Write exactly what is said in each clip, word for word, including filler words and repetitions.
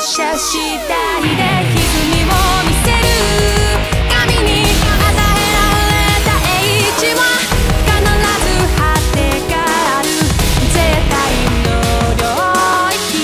射したいで歪みを見せる神に与えられた英知は必ず果てがある絶対の領域。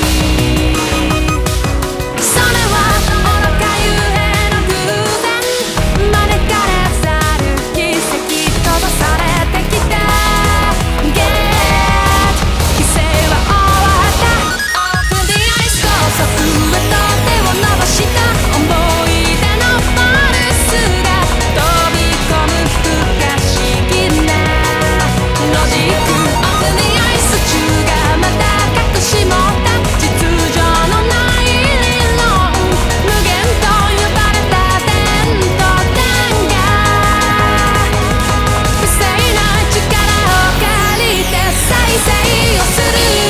それは愚かゆえの偶然招かれ去る奇跡飛ばされてきたゲート規制は終わった Open the eyes そうそう上と手を伸ばした思い出のフォルスが飛び込む不可思議なロジック Open the eyes 宇宙がまた隠し持った秩序のない理論無限と呼ばれた点と点が不正な力を借りて再生をする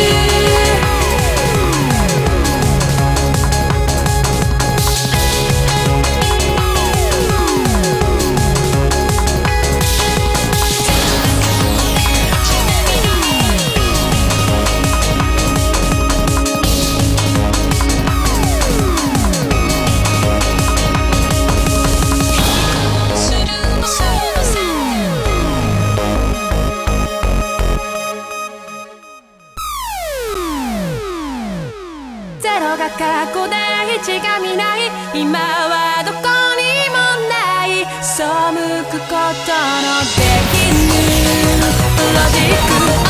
ゼロが過去でいちが未来今はどこにもない背くことのできぬロジック